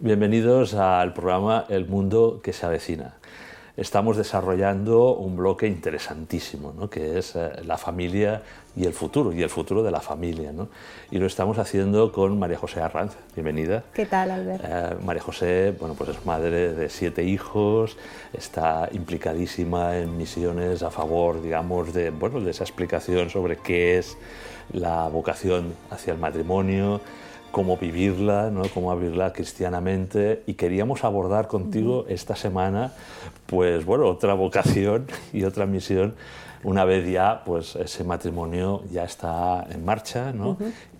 Bienvenidos al programa El Mundo que se avecina. Estamos desarrollando un bloque interesantísimo, ¿no?, que es la familia y el futuro de la familia, ¿no? Y lo estamos haciendo con María José Arranz. Bienvenida. ¿Qué tal, Albert? María José, bueno, pues es madre de 7 hijos, está implicadísima en misiones a favor, digamos, de esa explicación sobre qué es la vocación hacia el matrimonio, cómo vivirla, ¿no?, cómo vivirla cristianamente, y queríamos abordar contigo esta semana, pues bueno, otra vocación y otra misión, una vez ya pues ese matrimonio ya está en marcha, ¿no?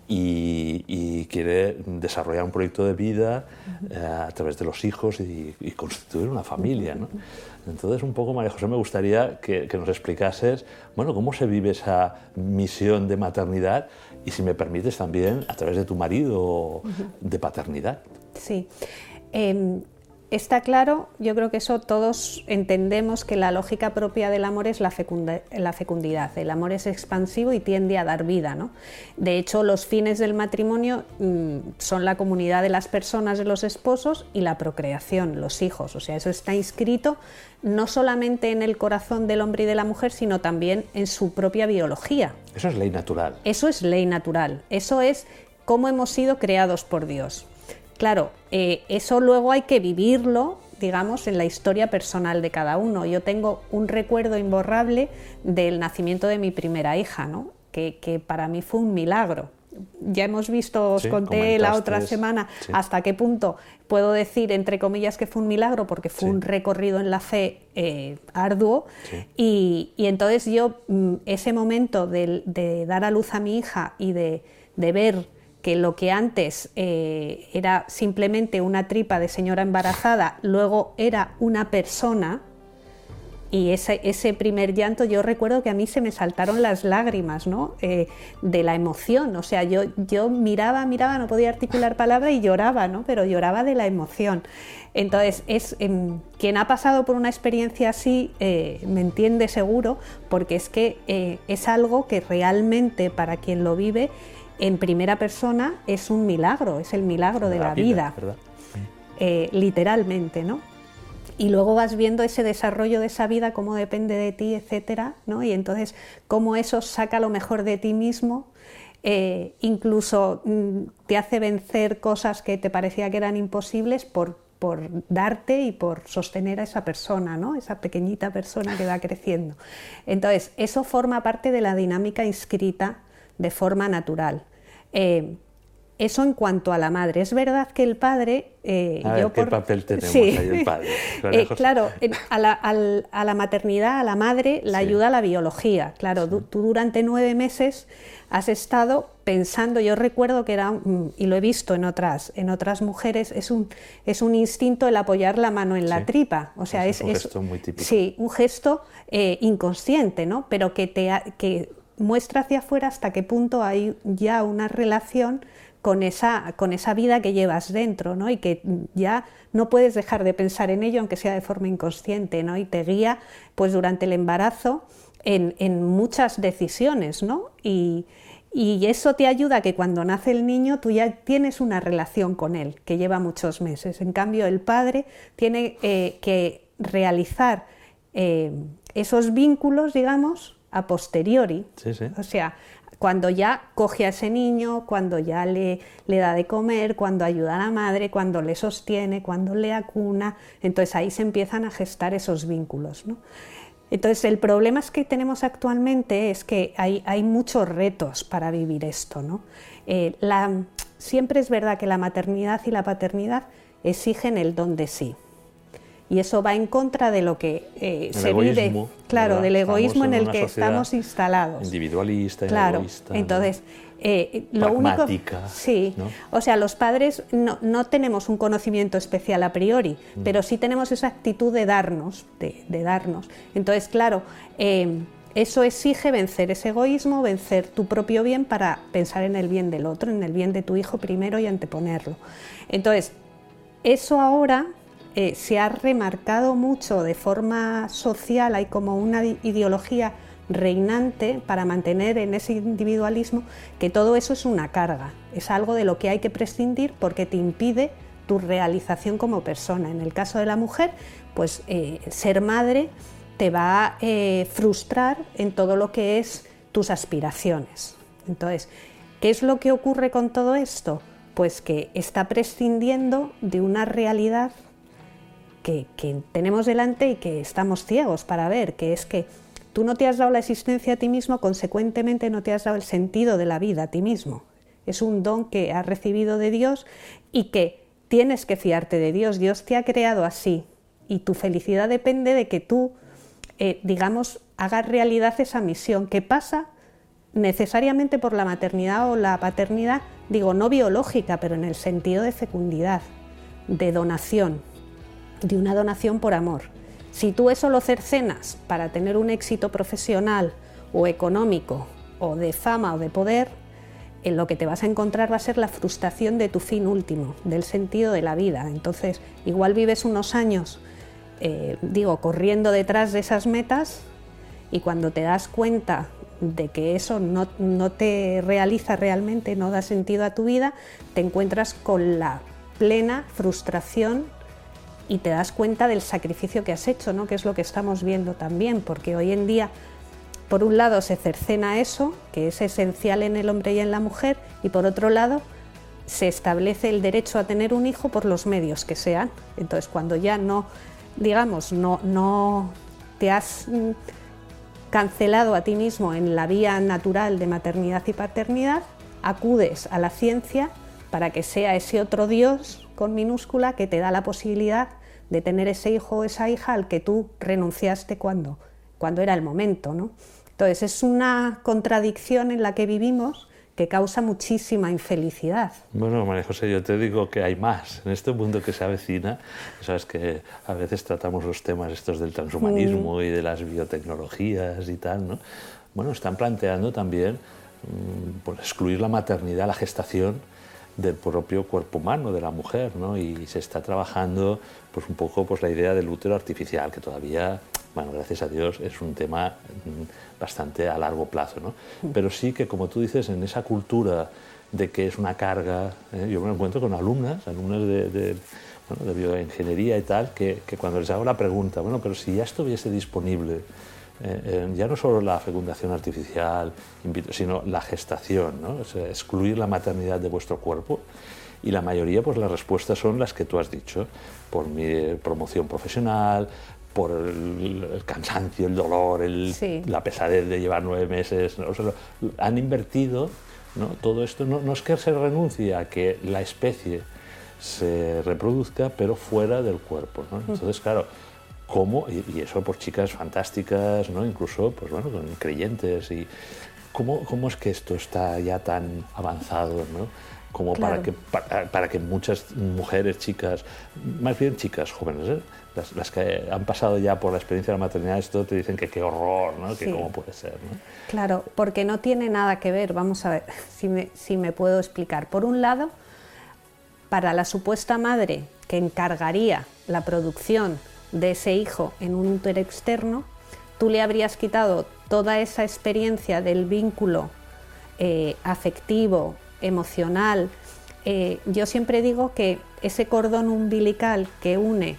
Y quiere desarrollar un proyecto de vida a través de los hijos y constituir una familia, ¿no? Entonces, un poco, María José, me gustaría que nos explicases, bueno, cómo se vive esa misión de maternidad y, si me permites, también a través de tu marido, de paternidad. Sí. Está claro, yo creo que eso todos entendemos, que la lógica propia del amor es la fecundidad. El amor es expansivo y tiende a dar vida, ¿no? De hecho, los fines del matrimonio son la comunidad de las personas, de los esposos, y la procreación, los hijos. O sea, eso está inscrito no solamente en el corazón del hombre y de la mujer, sino también en su propia biología. Eso es ley natural. Eso es ley natural. Eso es cómo hemos sido creados por Dios. Claro, eso luego hay que vivirlo, digamos, en la historia personal de cada uno. Yo tengo un recuerdo imborrable del nacimiento de mi primera hija, ¿no?, que para mí fue un milagro. Ya hemos visto, os conté la otra semana, hasta qué punto puedo decir, entre comillas, que fue un milagro, porque fue un recorrido en la fe arduo. Y entonces yo, ese momento de dar a luz a mi hija y de ver que lo que antes era simplemente una tripa de señora embarazada, luego era una persona, y ese primer llanto, yo recuerdo que a mí se me saltaron las lágrimas, ¿no?, de la emoción. O sea, yo miraba, no podía articular palabra y lloraba, ¿no?, pero lloraba de la emoción. Entonces, quien ha pasado por una experiencia así me entiende seguro, porque es que es algo que realmente, para quien lo vive en primera persona, es un milagro, es el milagro de la vida, literalmente, ¿no? Y luego vas viendo ese desarrollo de esa vida, cómo depende de ti, etcétera, ¿no? Y entonces cómo eso saca lo mejor de ti mismo, incluso te hace vencer cosas que te parecía que eran imposibles por darte y por sostener a esa persona, ¿no?, esa pequeñita persona que va creciendo. Entonces, eso forma parte de la dinámica inscrita de forma natural. Eso en cuanto a la madre. Es verdad que el padre... ¿qué papel tenemos ahí el padre? Claro, a la maternidad, a la madre, la ayuda a la biología. Claro, tú durante 9 meses has estado pensando, yo recuerdo que era, y lo he visto en otras mujeres, es un instinto el apoyar la mano en la tripa. O sea, es un gesto muy típico. Sí, un gesto inconsciente, ¿no?, pero que muestra hacia afuera hasta qué punto hay ya una relación con esa vida que llevas dentro, ¿no?, y que ya no puedes dejar de pensar en ello, aunque sea de forma inconsciente, ¿no?, y te guía pues durante el embarazo en muchas decisiones, ¿no?, y eso te ayuda a que cuando nace el niño tú ya tienes una relación con él que lleva muchos meses. En cambio, el padre tiene que realizar esos vínculos, digamos, a posteriori. O sea, cuando ya coge a ese niño, cuando ya le da de comer, cuando ayuda a la madre, cuando le sostiene, cuando le acuna, entonces ahí se empiezan a gestar esos vínculos, ¿no? Entonces, el problema es que tenemos actualmente es que hay muchos retos para vivir esto, ¿no? Siempre es verdad que la maternidad y la paternidad exigen el don de sí. Y eso va en contra de lo que se vive, claro, ¿verdad?, del egoísmo en el que estamos instalados. Individualista, claro, egoísta. Entonces, lo único, sí, ¿no? O sea, los padres no tenemos un conocimiento especial a priori, pero sí tenemos esa actitud de darnos, de darnos. Entonces, claro, eso exige vencer ese egoísmo, vencer tu propio bien para pensar en el bien del otro, en el bien de tu hijo primero y anteponerlo. Entonces, eso ahora se ha remarcado mucho de forma social, hay como una ideología reinante para mantener en ese individualismo que todo eso es una carga, es algo de lo que hay que prescindir porque te impide tu realización como persona. En el caso de la mujer, pues ser madre te va a frustrar en todo lo que es tus aspiraciones. Entonces, ¿qué es lo que ocurre con todo esto? Pues que está prescindiendo de una realidad que tenemos delante y que estamos ciegos para ver, que es que tú no te has dado la existencia a ti mismo, consecuentemente no te has dado el sentido de la vida a ti mismo. Es un don que has recibido de Dios y que tienes que fiarte de Dios. Dios te ha creado así y tu felicidad depende de que tú, digamos, hagas realidad esa misión que pasa necesariamente por la maternidad o la paternidad, digo, no biológica, pero en el sentido de fecundidad, de donación, de una donación por amor. Si tú eso lo cercenas para tener un éxito profesional o económico o de fama o de poder, en lo que te vas a encontrar va a ser la frustración de tu fin último, del sentido de la vida. Entonces, igual vives unos años, corriendo detrás de esas metas y cuando te das cuenta de que eso no te realiza realmente, no da sentido a tu vida, te encuentras con la plena frustración y te das cuenta del sacrificio que has hecho, ¿no? Que es lo que estamos viendo también, porque hoy en día, por un lado, se cercena eso, que es esencial en el hombre y en la mujer, y por otro lado, se establece el derecho a tener un hijo por los medios que sean. Entonces, cuando ya no te has cancelado a ti mismo en la vía natural de maternidad y paternidad, acudes a la ciencia para que sea ese otro Dios con minúscula que te da la posibilidad de tener ese hijo o esa hija al que tú renunciaste cuando era el momento, ¿no? Entonces es una contradicción en la que vivimos que causa muchísima infelicidad. Bueno, María José, yo te digo que hay más. En este mundo que se avecina, sabes que a veces tratamos los temas estos del transhumanismo y de las biotecnologías y tal, ¿no? Bueno, están planteando también pues, excluir la maternidad, la gestación del propio cuerpo humano, de la mujer, ¿no? Y se está trabajando pues, un poco pues, la idea del útero artificial, que todavía, bueno, gracias a Dios, es un tema bastante a largo plazo, ¿no? Pero sí que, como tú dices, en esa cultura de que es una carga, yo me encuentro con alumnas de bioingeniería y tal, que cuando les hago la pregunta, bueno, pero si ya estuviese disponible, ya no solo la fecundación artificial, sino la gestación, ¿no? O sea, excluir la maternidad de vuestro cuerpo, y la mayoría, pues las respuestas son las que tú has dicho, por mi promoción profesional, por el cansancio, el dolor, sí, la pesadez de llevar 9 meses, ¿no? O sea, han invertido, ¿no? Todo esto, no es que se renuncie a que la especie se reproduzca, pero fuera del cuerpo, ¿no? Entonces, claro, ¿cómo? Y eso por chicas fantásticas, ¿no? Incluso, pues bueno, con creyentes. Y ¿cómo es que esto está ya tan avanzado, ¿no? Como claro, para que muchas mujeres, chicas, más bien chicas jóvenes, ¿eh? Las que han pasado ya por la experiencia de la maternidad, esto te dicen que qué horror, ¿no? Que sí, cómo puede ser, ¿no? Claro, porque no tiene nada que ver, vamos a ver si me puedo explicar. Por un lado, para la supuesta madre que encargaría la producción de ese hijo en un útero externo, tú le habrías quitado toda esa experiencia del vínculo afectivo, emocional. Yo siempre digo que ese cordón umbilical que une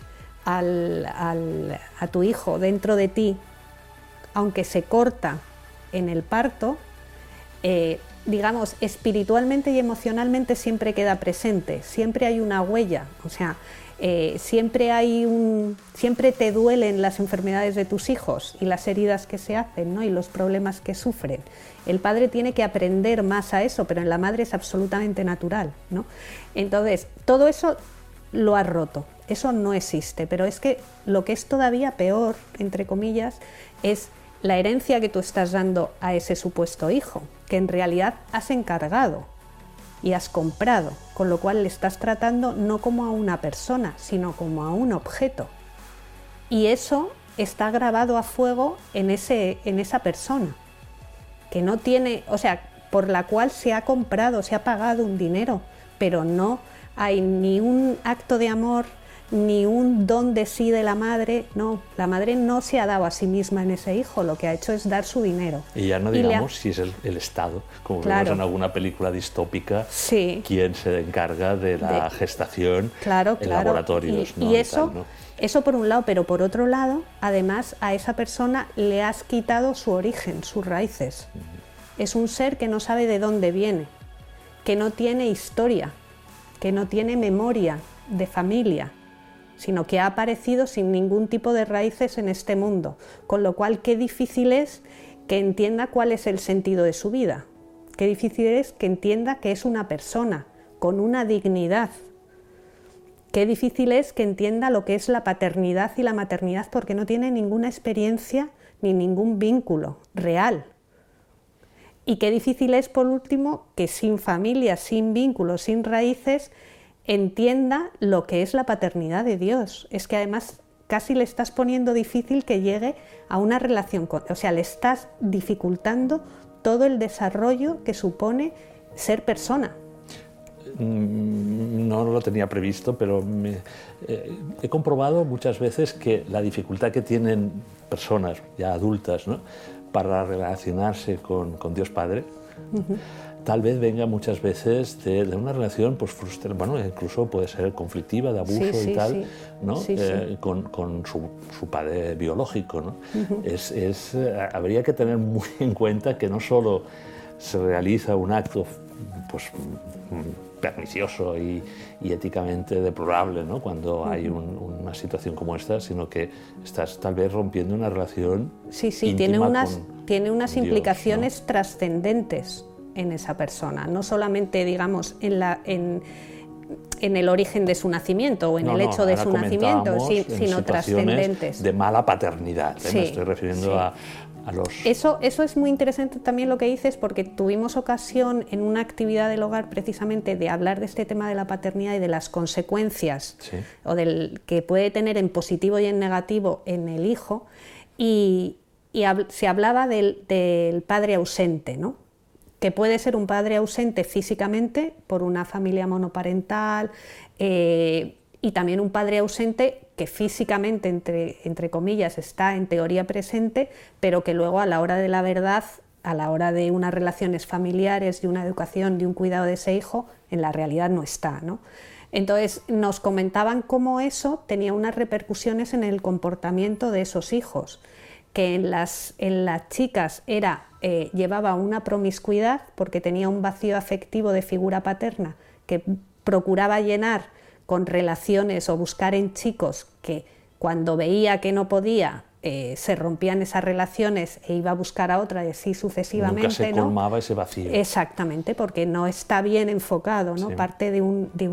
a tu hijo dentro de ti, aunque se corta en el parto, digamos, espiritualmente y emocionalmente siempre queda presente, siempre hay una huella, o sea, siempre te duelen las enfermedades de tus hijos y las heridas que se hacen, ¿no? Y los problemas que sufren. El padre tiene que aprender más a eso, pero en la madre es absolutamente natural, ¿no? Entonces, todo eso lo has roto, eso no existe, pero es que lo que es todavía peor, entre comillas, es la herencia que tú estás dando a ese supuesto hijo, que en realidad has encargado y has comprado, con lo cual le estás tratando no como a una persona, sino como a un objeto. Y eso está grabado a fuego en esa persona, que no tiene, o sea, por la cual se ha comprado, se ha pagado un dinero, pero no hay ni un acto de amor, ni un don de sí de la madre, no, la madre no se ha dado a sí misma en ese hijo, lo que ha hecho es dar su dinero. Y ya no digamos si es el Estado, como vemos en alguna película distópica, quien se encarga de la gestación en laboratorios. Y eso, eso por un lado, pero por otro lado, además a esa persona le has quitado su origen, sus raíces. Es un ser que no sabe de dónde viene, que no tiene historia, que no tiene memoria de familia, sino que ha aparecido sin ningún tipo de raíces en este mundo, con lo cual qué difícil es que entienda cuál es el sentido de su vida, qué difícil es que entienda que es una persona con una dignidad, qué difícil es que entienda lo que es la paternidad y la maternidad porque no tiene ninguna experiencia ni ningún vínculo real. Y qué difícil es, por último, que sin familia, sin vínculos, sin raíces, entienda lo que es la paternidad de Dios. Es que además casi le estás poniendo difícil que llegue a una relación con... O sea, le estás dificultando todo el desarrollo que supone ser persona. No lo tenía previsto, pero he comprobado muchas veces que la dificultad que tienen personas ya adultas, ¿no?, para relacionarse con Dios Padre, tal vez venga muchas veces de una relación pues frustrada, bueno, incluso puede ser conflictiva, de abuso y tal, ¿no? Con su padre biológico, ¿no? Habría que tener muy en cuenta que no solo se realiza un acto pues pernicioso y éticamente deplorable, ¿no?, cuando hay una situación como esta, sino que estás tal vez rompiendo una relación íntima tiene unas Dios, implicaciones, ¿no?, trascendentes en esa persona, no solamente, digamos, en el origen de su nacimiento o en el hecho de su nacimiento, sino trascendentes. De mala paternidad, me estoy refiriendo a los... Eso es muy interesante también lo que dices, porque tuvimos ocasión en una actividad del hogar precisamente de hablar de este tema de la paternidad y de las consecuencias o del que puede tener en positivo y en negativo en el hijo, y se hablaba del padre ausente, ¿no?, que puede ser un padre ausente físicamente por una familia monoparental, y también un padre ausente que físicamente, entre comillas, está en teoría presente, pero que luego a la hora de la verdad, a la hora de unas relaciones familiares, de una educación, de un cuidado de ese hijo, en la realidad no está, ¿no? Entonces nos comentaban cómo eso tenía unas repercusiones en el comportamiento de esos hijos, que en las chicas llevaba una promiscuidad porque tenía un vacío afectivo de figura paterna que procuraba llenar con relaciones o buscar en chicos que cuando veía que no podía se rompían esas relaciones e iba a buscar a otra y así sucesivamente. Nunca se colmaba ese vacío. Exactamente, porque no está bien enfocado, ¿no? Parte de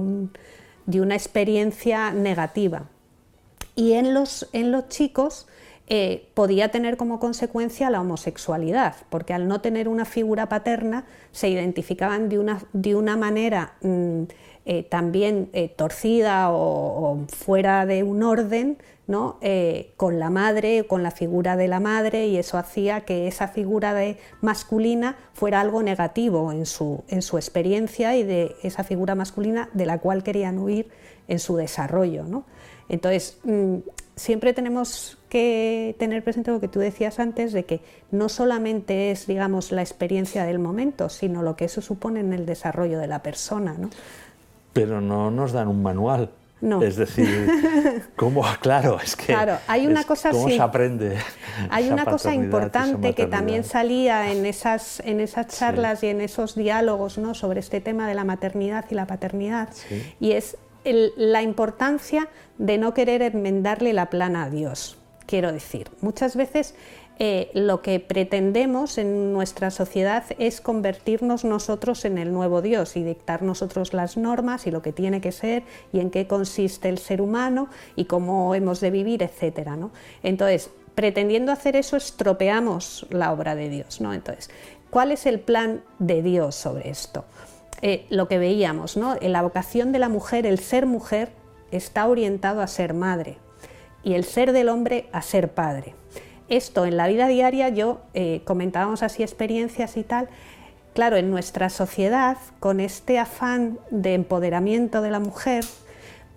una experiencia negativa. Y en los chicos podía tener como consecuencia la homosexualidad, porque al no tener una figura paterna se identificaban de una manera también torcida o fuera de un orden, ¿no?, con la madre, con la figura de la madre, y eso hacía que esa figura masculina fuera algo negativo en su experiencia y de esa figura masculina de la cual querían huir en su desarrollo, ¿no? Entonces, siempre tenemos que tener presente lo que tú decías antes, de que no solamente es, digamos, la experiencia del momento, sino lo que eso supone en el desarrollo de la persona, ¿no? Pero no nos dan un manual. No. Es decir, ¿cómo? Claro, es que claro, hay una cosa, ¿cómo se aprende? Hay una cosa importante que también salía en esas charlas y en esos diálogos, ¿no?, sobre este tema de la maternidad y la paternidad, y es la importancia de no querer enmendarle la plana a Dios. Quiero decir, muchas veces lo que pretendemos en nuestra sociedad es convertirnos nosotros en el nuevo Dios y dictar nosotros las normas y lo que tiene que ser y en qué consiste el ser humano y cómo hemos de vivir, etcétera, ¿no? Entonces, pretendiendo hacer eso, estropeamos la obra de Dios, ¿no? Entonces, ¿cuál es el plan de Dios sobre esto? Lo que veíamos, ¿no? En la vocación de la mujer, el ser mujer está orientado a ser madre y el ser del hombre a ser padre. Esto en la vida diaria, comentábamos así experiencias y tal, claro, en nuestra sociedad, con este afán de empoderamiento de la mujer,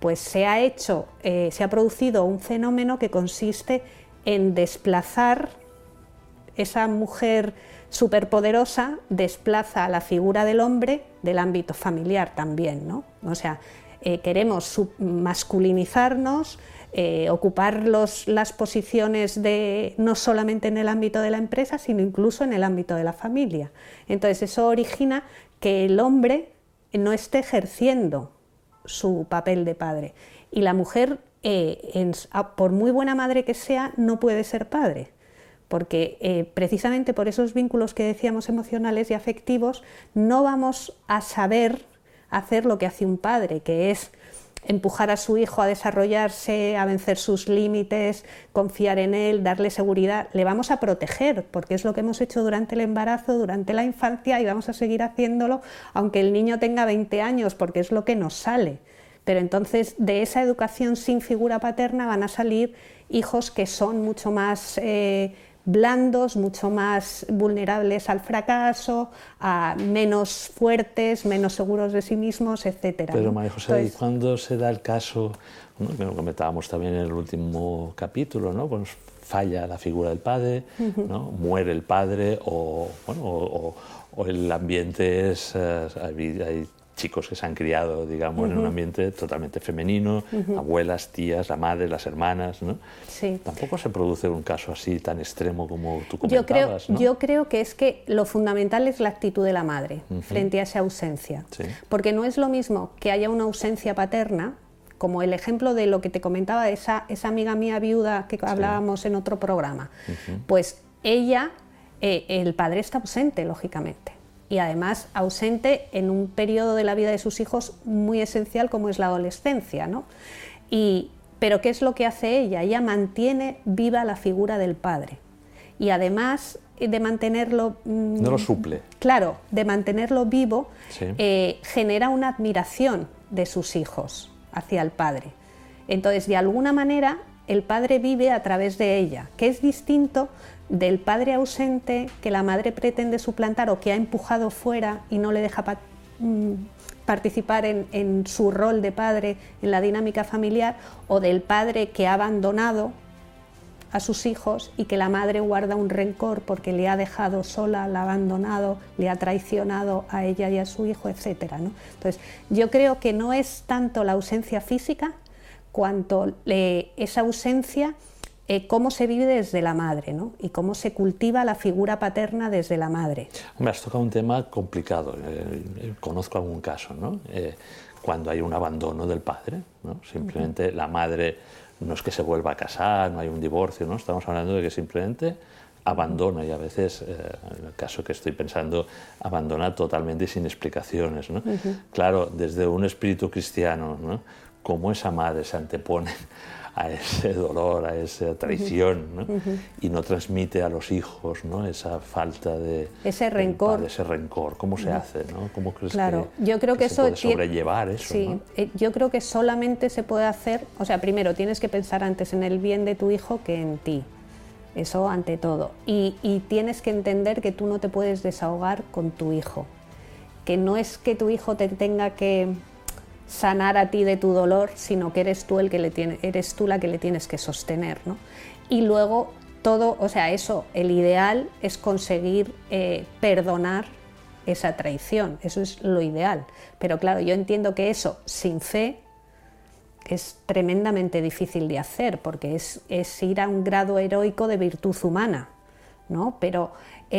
pues se ha producido un fenómeno que consiste en desplazar esa mujer superpoderosa, desplaza a la figura del hombre del ámbito familiar también, ¿no? O sea, queremos masculinizarnos, ocupar las posiciones no solamente en el ámbito de la empresa, sino incluso en el ámbito de la familia. Entonces eso origina que el hombre no esté ejerciendo su papel de padre y la mujer, por muy buena madre que sea, no puede ser padre, porque precisamente por esos vínculos que decíamos emocionales y afectivos no vamos a saber hacer lo que hace un padre, que es empujar a su hijo a desarrollarse, a vencer sus límites, confiar en él, darle seguridad. Le vamos a proteger, porque es lo que hemos hecho durante el embarazo, durante la infancia, y vamos a seguir haciéndolo aunque el niño tenga 20 años, porque es lo que nos sale. Pero entonces de esa educación sin figura paterna van a salir hijos que son mucho más blandos, mucho más vulnerables al fracaso, menos fuertes, menos seguros de sí mismos, etcétera. Pero María José, entonces, ¿y cuándo se da el caso, ¿no?, que lo comentábamos también en el último capítulo, ¿no?, pues falla la figura del padre, ¿no?, muere el padre o el ambiente es... hay chicos que se han criado, digamos, en un ambiente totalmente femenino, abuelas, tías, la madre, las hermanas, ¿no? Sí. Tampoco se produce un caso así tan extremo como tú comentabas, ¿no? Yo creo que es que lo fundamental es la actitud de la madre frente a esa ausencia. Sí. Porque no es lo mismo que haya una ausencia paterna, como el ejemplo de lo que te comentaba esa amiga mía viuda que hablábamos en otro programa. Pues ella, el padre está ausente, lógicamente. Y además ausente en un periodo de la vida de sus hijos muy esencial como es la adolescencia, ¿no? Pero ¿qué es lo que hace ella? Ella mantiene viva la figura del padre y además de mantenerlo... no lo suple. Claro, de mantenerlo vivo, sí. Genera una admiración de sus hijos hacia el padre. Entonces, de alguna manera, el padre vive a través de ella, que es distinto del padre ausente que la madre pretende suplantar o que ha empujado fuera y no le deja participar en su rol de padre, en la dinámica familiar, o del padre que ha abandonado a sus hijos y que la madre guarda un rencor porque le ha dejado sola, la ha abandonado, le ha traicionado a ella y a su hijo, etcétera, ¿no? Entonces, yo creo que no es tanto la ausencia física cuanto esa ausencia, cómo se vive desde la madre, ¿no? Y cómo se cultiva la figura paterna desde la madre. Hombre, has tocado un tema complicado. Conozco algún caso, ¿no? Cuando hay un abandono del padre, ¿no? Simplemente la madre no es que se vuelva a casar, no hay un divorcio, ¿no? Estamos hablando de que simplemente abandona, y a veces, en el caso que estoy pensando, abandona totalmente y sin explicaciones, ¿no? Claro, desde un espíritu cristiano, ¿no?, cómo esa madre se antepone a ese dolor, a esa traición, ¿no? Y no transmite a los hijos, ¿no?, esa falta de rencor. Ese rencor. ¿Cómo se hace, ¿no? ¿Cómo crees yo creo que se puede sobrellevar eso? Sí, ¿no? Yo creo que solamente se puede hacer, o sea, primero tienes que pensar antes en el bien de tu hijo que en ti. Eso ante todo. Y tienes que entender que tú no te puedes desahogar con tu hijo. Que no es que tu hijo te tenga que sanar a ti de tu dolor, sino que eres tú la que le tienes que sostener, ¿no? Y luego todo, o sea, el ideal es conseguir perdonar esa traición, eso es lo ideal. Pero claro, yo entiendo que eso sin fe es tremendamente difícil de hacer, porque es ir a un grado heroico de virtud humana, ¿no? Pero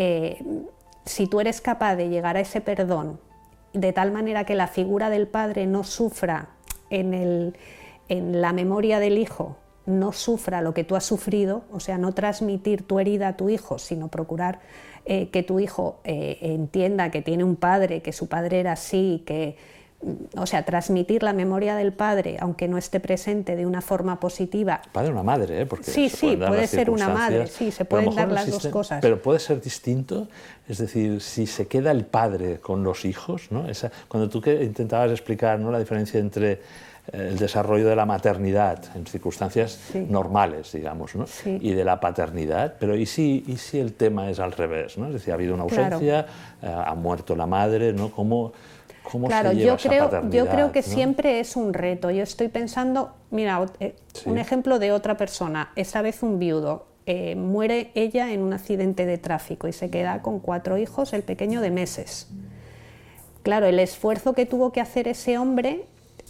si tú eres capaz de llegar a ese perdón de tal manera que la figura del padre no sufra en la memoria del hijo, no sufra lo que tú has sufrido, o sea, no transmitir tu herida a tu hijo, sino procurar que tu hijo entienda que tiene un padre, que su padre era así, o sea, transmitir la memoria del padre, aunque no esté presente, de una forma positiva. Padre o una madre, porque sí, puede ser una madre, sí, se pueden dar las dos cosas. Pero puede ser distinto, es decir, si se queda el padre con los hijos, ¿no? Cuando tú intentabas explicar, ¿no?, la diferencia entre el desarrollo de la maternidad en circunstancias normales, digamos, ¿no?, y de la paternidad, pero ¿y si el tema es al revés, ¿no? Es decir, ha habido una ausencia, ha muerto la madre, ¿no? ¿Cómo claro, se lleva esa paternidad? Yo creo que ¿no? siempre es un reto. Yo estoy pensando, mira, un ejemplo de otra persona, esta vez un viudo. Muere ella en un accidente de tráfico y se queda con 4 hijos, el pequeño de meses. Claro, el esfuerzo que tuvo que hacer ese hombre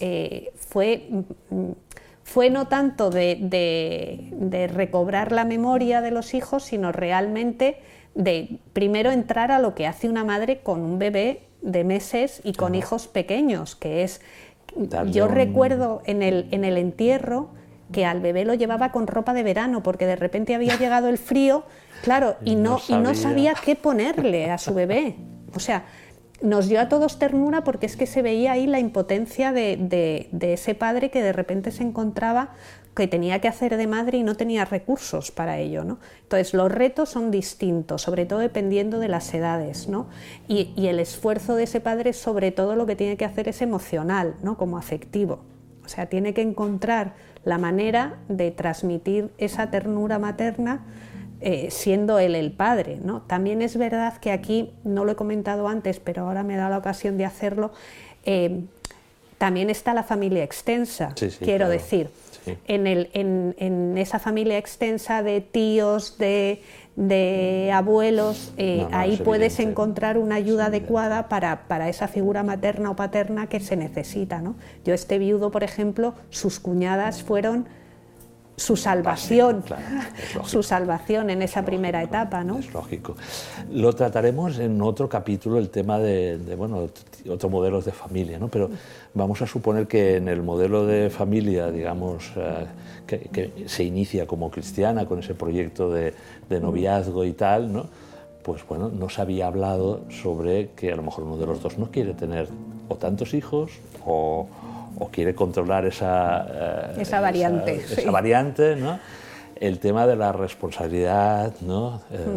fue no tanto de recobrar la memoria de los hijos, sino realmente de primero entrar a lo que hace una madre con un bebé de meses y con hijos pequeños, que es... Yo recuerdo en el entierro que al bebé lo llevaba con ropa de verano porque de repente había llegado el frío, claro, y no sabía qué ponerle a su bebé. O sea, nos dio a todos ternura porque es que se veía ahí la impotencia de ese padre que de repente se encontraba que tenía que hacer de madre y no tenía recursos para ello, ¿no? Entonces los retos son distintos, sobre todo dependiendo de las edades, ¿no? Y el esfuerzo de ese padre, sobre todo lo que tiene que hacer es emocional, ¿no? Como afectivo. O sea, tiene que encontrar la manera de transmitir esa ternura materna siendo él el padre, ¿no? También es verdad que aquí, no lo he comentado antes, pero ahora me da la ocasión de hacerlo, también está la familia extensa, quiero decir. Sí. En esa familia extensa de tíos, de abuelos, ahí puedes encontrar una ayuda adecuada para esa figura materna o paterna que se necesita, ¿no? Yo, este viudo, por ejemplo, sus cuñadas fueron su salvación, claro, su salvación en esa primera etapa, ¿no? Es lógico. Lo trataremos en otro capítulo, el tema de otros modelos de familia, ¿no? Pero vamos a suponer que en el modelo de familia, digamos, que se inicia como cristiana con ese proyecto de noviazgo y tal, ¿no? Pues bueno, no se había hablado sobre que a lo mejor uno de los dos no quiere tener o tantos hijos o quiere controlar esa variante, ¿no? El tema de la responsabilidad, ¿no?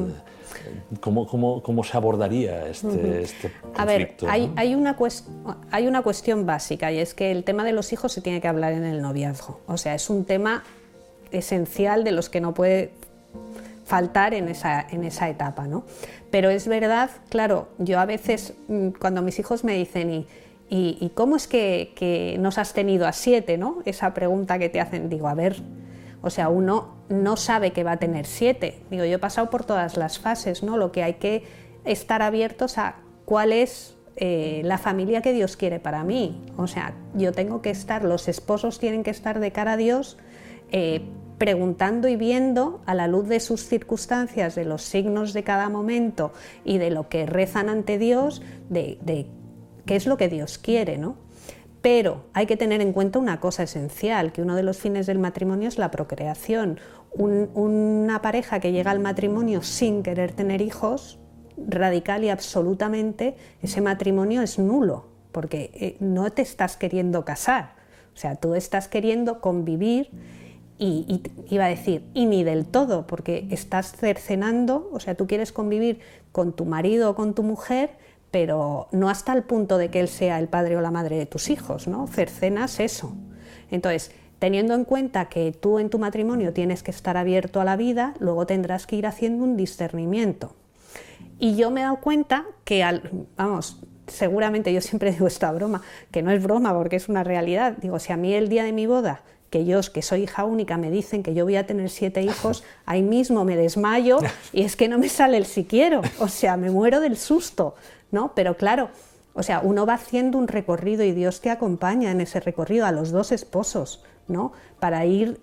¿Cómo se abordaría este conflicto? A ver, ¿no? hay una cuestión básica, y es que el tema de los hijos se tiene que hablar en el noviazgo. O sea, es un tema esencial de los que no puede faltar en esa etapa, ¿no? Pero es verdad, claro, yo a veces cuando mis hijos me dicen ¿y cómo es que nos has tenido a 7, ¿no? Esa pregunta que te hacen, digo, a ver, o sea, uno no sabe que va a tener 7. Digo, yo he pasado por todas las fases, ¿no? Lo que hay que estar abiertos a cuál es la familia que Dios quiere para mí. O sea, yo tengo que estar, los esposos tienen que estar de cara a Dios, preguntando y viendo a la luz de sus circunstancias, de los signos de cada momento y de lo que rezan ante Dios, de qué es lo que Dios quiere, ¿no? Pero hay que tener en cuenta una cosa esencial, que uno de los fines del matrimonio es la procreación. Una pareja que llega al matrimonio sin querer tener hijos, radical y absolutamente, ese matrimonio es nulo, porque no te estás queriendo casar. O sea, tú estás queriendo convivir y iba a decir, y ni del todo, porque estás cercenando, o sea, tú quieres convivir con tu marido o con tu mujer, pero no hasta el punto de que él sea el padre o la madre de tus hijos, ¿no? Cercenas eso. Entonces, teniendo en cuenta que tú en tu matrimonio tienes que estar abierto a la vida, luego tendrás que ir haciendo un discernimiento. Y yo me he dado cuenta que, seguramente yo siempre digo esta broma, que no es broma porque es una realidad. Digo, si a mí el día de mi boda, que soy hija única, me dicen que yo voy a tener 7 hijos, ahí mismo me desmayo y es que no me sale el si quiero, o sea, me muero del susto, ¿no? Pero claro, o sea, uno va haciendo un recorrido y Dios te acompaña en ese recorrido, a los dos esposos, ¿no? Para ir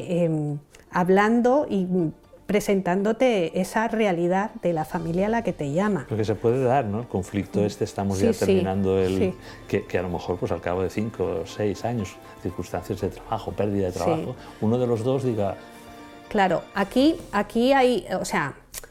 hablando y presentándote esa realidad de la familia a la que te llama. Lo que se puede dar, ¿no? El conflicto estamos ya terminando que a lo mejor pues al cabo de 5 o 6 años, circunstancias de trabajo, pérdida de trabajo, uno de los dos diga... Claro, aquí hay, o sea,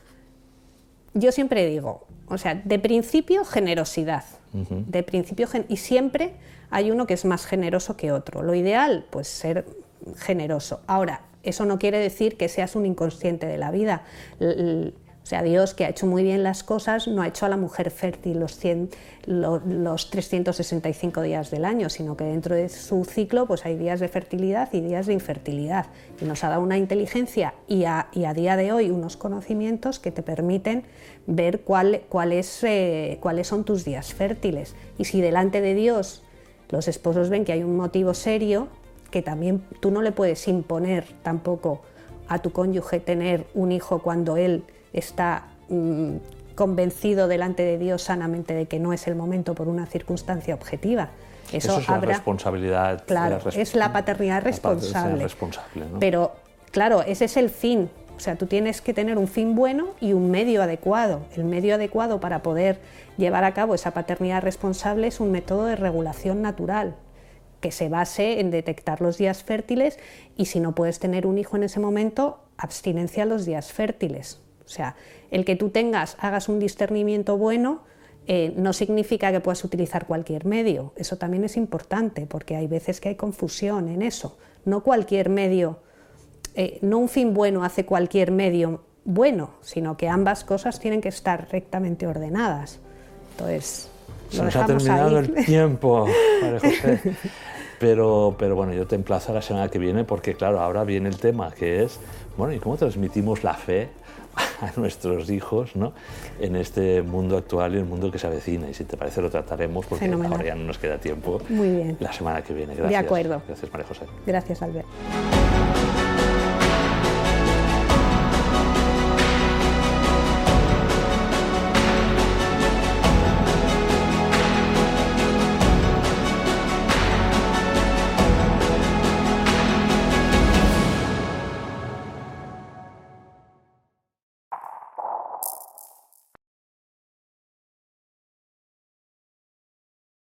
yo siempre digo, o sea, de principio generosidad, de principio y siempre hay uno que es más generoso que otro. Lo ideal, pues ser generoso. Ahora, eso no quiere decir que seas un inconsciente de la vida. O sea, Dios, que ha hecho muy bien las cosas, no ha hecho a la mujer fértil los 365 días del año, sino que dentro de su ciclo pues hay días de fertilidad y días de infertilidad. Y nos ha dado una inteligencia y a día de hoy unos conocimientos que te permiten ver cuáles son tus días fértiles. Y si delante de Dios los esposos ven que hay un motivo serio, que también tú no le puedes imponer tampoco a tu cónyuge tener un hijo cuando él está convencido delante de Dios sanamente de que no es el momento por una circunstancia objetiva. Eso es la responsabilidad. Claro, es la paternidad responsable. ¿No? Pero, claro, ese es el fin. O sea, tú tienes que tener un fin bueno y un medio adecuado. El medio adecuado para poder llevar a cabo esa paternidad responsable es un método de regulación natural que se base en detectar los días fértiles y si no puedes tener un hijo en ese momento, abstinencia a los días fértiles. O sea, el que tú hagas un discernimiento bueno no significa que puedas utilizar cualquier medio. Eso también es importante porque hay veces que hay confusión en eso. No cualquier medio, no un fin bueno hace cualquier medio bueno, sino que ambas cosas tienen que estar rectamente ordenadas. Entonces, se nos ha terminado el tiempo, María José. Pero bueno, yo te emplazo a la semana que viene porque, claro, ahora viene el tema que es, bueno, ¿y cómo transmitimos la fe a nuestros hijos, ¿no? En este mundo actual y el mundo que se avecina? Y si te parece lo trataremos porque ahora ya no nos queda tiempo. Muy bien. La semana que viene. Gracias. De acuerdo. Gracias, María José. Gracias, Albert.